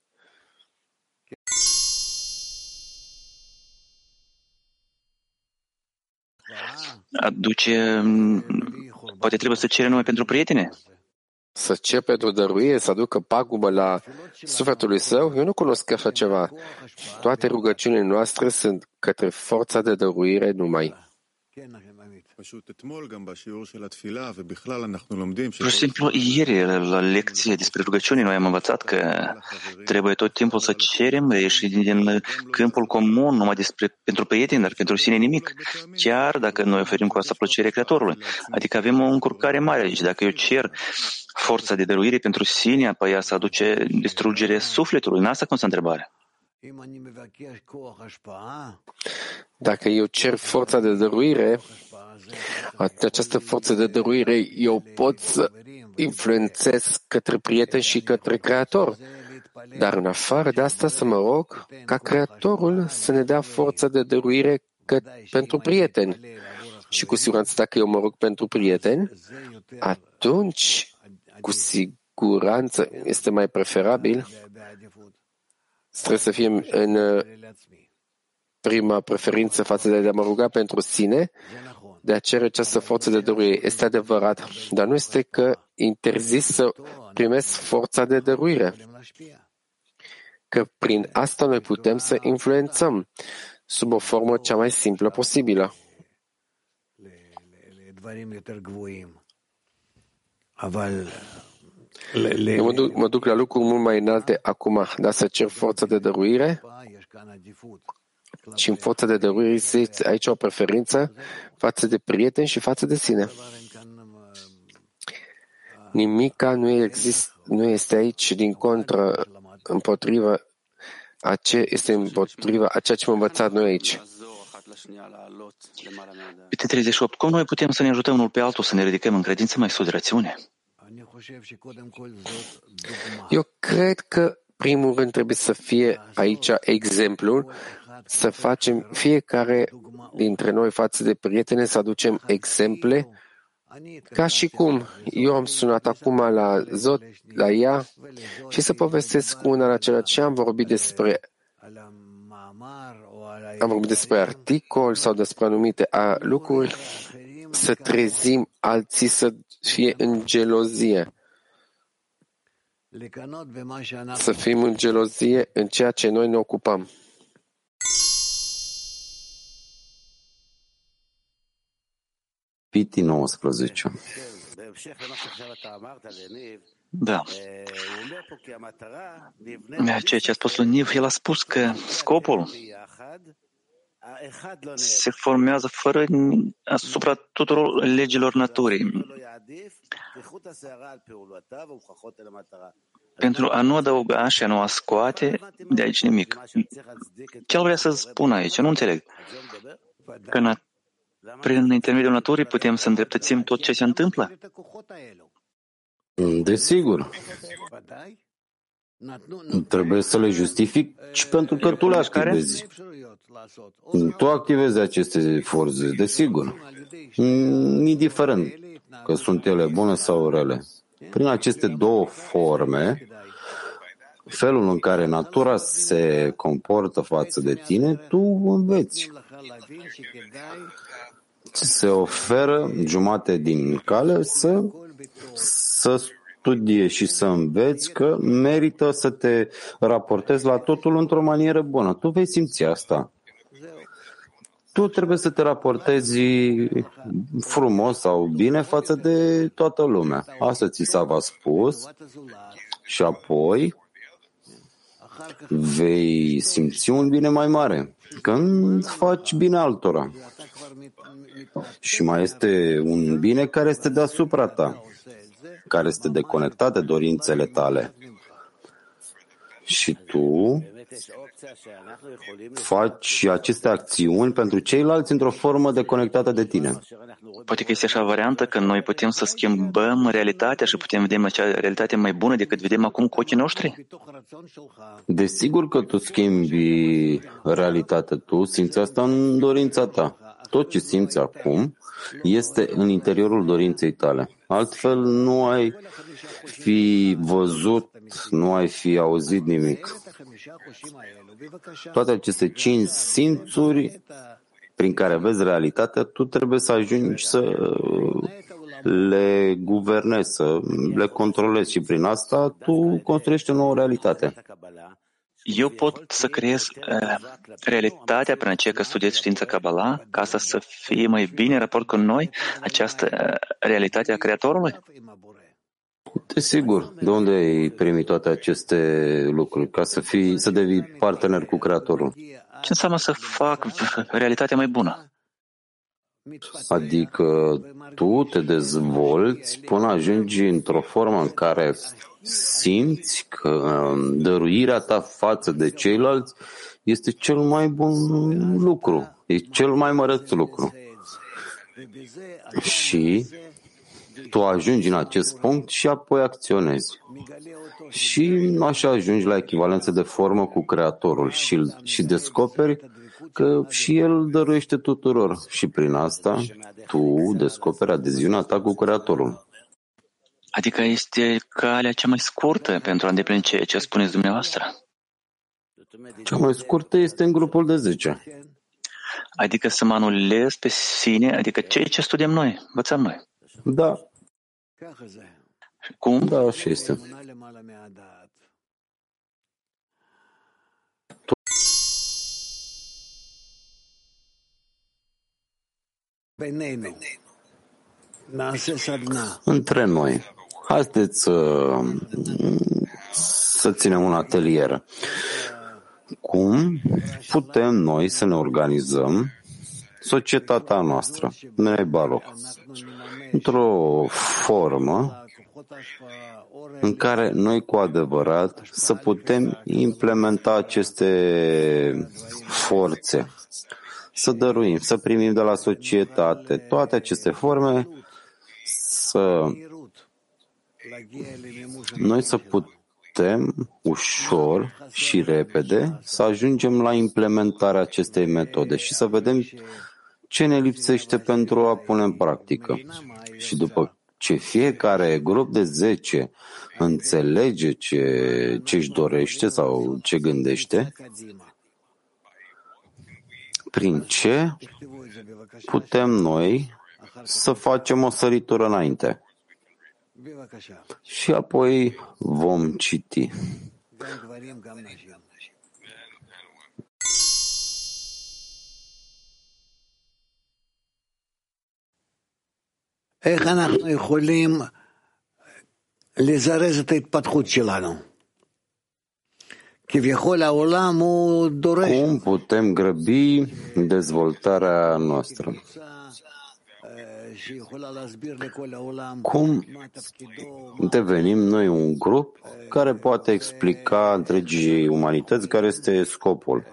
Poate trebuie să cerem numai pentru prietene? Să cer pentru dăruire, să aducă pagubă la sufletul lui său? Eu nu cunosc așa ceva. Toate rugăciunile noastre sunt către forța de dăruire numai. Pur și simplu, ieri, la lecție despre rugăciune, noi am învățat că trebuie tot timpul să cerem, ieși din câmpul comun, numai pentru prieteni, dar pentru sine nimic, chiar dacă noi oferim cu asta plăcere Creatorului. Adică avem o încurcare mare aici. Dacă eu cer forța de dăruire pentru sine, apoi ea să aduce distrugere sufletului. În asta constă întrebarea. Dacă eu cer forța de dăruire, această forță de dăruire eu pot să influențez către prieten și către Creator. Dar în afară de asta să mă rog ca Creatorul să ne dea forța de dăruire pentru prieteni. Și cu siguranță dacă eu mă rog pentru prieteni, atunci cu siguranță este mai preferabil, trebuie să fie în prima preferință față de a mă ruga pentru sine, de a cere această forță de dăruire. Este adevărat, dar nu este că interzis să primesc forța de dăruire. Că prin asta noi putem să influențăm sub o formă cea mai simplă posibilă. Eu mă duc la lucruri mult mai înalte acum, dar să cer forța de dăruire și în forța de dăruire este aici o preferință față de prieteni și față de sine. Nimica nu este aici din contră împotriva a ceea ce am învățat noi aici. Pe 38. Cum noi putem să ne ajutăm unul pe altul să ne ridicăm în credință mai sus de rațiune? Eu cred că primul rând trebuie să fie aici exemplul, să facem fiecare dintre noi față de prietene, să aducem exemple, ca și cum eu am sunat acum la ea și să povestesc cu una la celălalt și am vorbit despre articol sau despre anumite lucruri, să trezim alții să fie în gelozie. Să fim în gelozie în ceea ce noi ne ocupăm. Piti 19. Da. Ceea ce a spus lui Niv, el a spus că scopul se formează fără asupra tuturor legilor naturii. Pentru a nu adăuga și a nu a scoate de aici nimic. Ce vrea să spun aici? Nu înțeleg. Că prin intermediul naturii putem să îndreptățim tot ce se întâmplă? Desigur. Trebuie să le justifici pentru că tu le activezi. Tu activezi aceste forțe, desigur. Indiferent că sunt ele bune sau rele. Prin aceste două forme, felul în care natura se comportă față de tine, tu înveți. Se oferă jumate din cale să studie și să înveți că merită să te raportezi la totul într-o manieră bună. Tu vei simți asta. Tu trebuie să te raportezi frumos sau bine față de toată lumea. Asta ți s-a spus și apoi vei simți un bine mai mare când faci bine altora. Și mai este un bine care este deasupra ta, care este deconectat de dorințele tale. Și tu faci aceste acțiuni pentru ceilalți într-o formă deconectată de tine. Poate că este așa variantă că noi putem să schimbăm realitatea și putem vedea acea realitate mai bună decât vedem acum cu ochii noștri? Desigur că tu schimbi realitatea, tu simți asta în dorința ta. Tot ce simți acum este în interiorul dorinței tale. Altfel nu ai fi văzut, nu ai fi auzit nimic. Toate aceste 5 simțuri prin care vezi realitatea, tu trebuie să ajungi să le guvernezi, să le controlezi și prin asta tu construiești o nouă realitate. Eu pot să creez realitatea prin aceea că studiez știința Kabbalah, ca asta să fie mai bine în raport cu noi, această realitate a Creatorului? Desigur, de unde ai primit toate aceste lucruri? Ca să devii partener cu Creatorul. Ce înseamnă să fac realitatea mai bună? Adică tu te dezvolți până ajungi într-o formă în care simți că dăruirea ta față de ceilalți este cel mai bun lucru, e cel mai măreț lucru. Și tu ajungi în acest punct și apoi acționezi. Și așa ajungi la echivalență de formă cu Creatorul și descoperi că și El dăruiește tuturor. Și prin asta tu descoperi adeziunea ta cu Creatorul. Adică este calea cea mai scurtă pentru a îndeplini ceea ce spuneți dumneavoastră. Cea mai scurtă este în grupul de 10. Adică să mă anulez pe sine, adică ceea ce studiem noi, învățăm noi. Da. Cum? Da, așa este. Între noi. Haideți să ținem un atelier. Cum putem noi să ne organizăm societatea noastră, Bnei Baruch, într-o formă în care noi cu adevărat să putem implementa aceste forțe, să dăruim, să primim de la societate toate aceste forme, noi să putem ușor și repede să ajungem la implementarea acestei metode și să vedem ce ne lipsește pentru a pune în practică. Și după ce fiecare grup de 10 înțelege ce își dorește sau ce gândește, prin ce putem noi să facem o săritură înainte. Și apoi vom citi. איך אנחנו יכולים לזרז את ההתפתחות שלנו? כביכול העולם הוא דורש. Cum putem grăbi dezvoltarea noastră? Cum devenim noi un grup care poate explica întregii umanități care este scopul?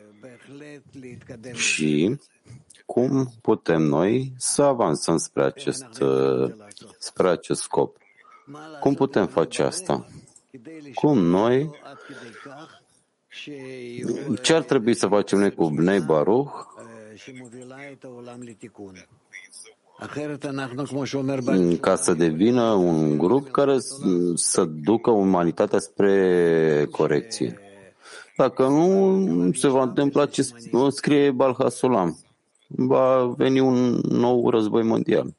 Și cum putem noi să avansăm spre acest scop? Cum putem face asta? Cum noi? Ce ar trebui să facem noi cu Bnei Baruch ca să devină un grup care să ducă umanitatea spre corecție? Dacă nu, se va întâmpla ce scrie Baal HaSulam. Va veni un nou război mondial.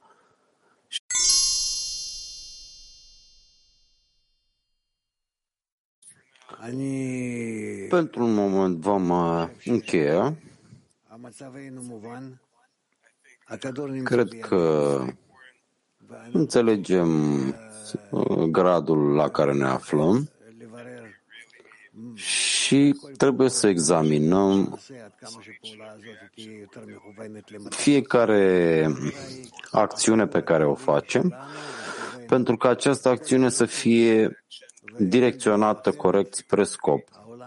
Pentru un moment vom încheia. Cred că înțelegem gradul la care ne aflăm și trebuie să examinăm fiecare acțiune pe care o facem, pentru că această acțiune să fie direcționată corect spre scop.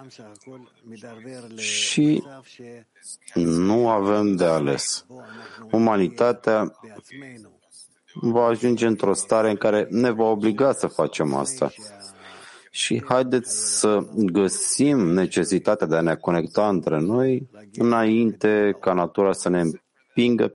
Și nu avem de ales. Umanitatea va ajunge într-o stare în care ne va obliga să facem asta. Și haideți să găsim necesitatea de a ne conecta între noi înainte ca natura să ne împingă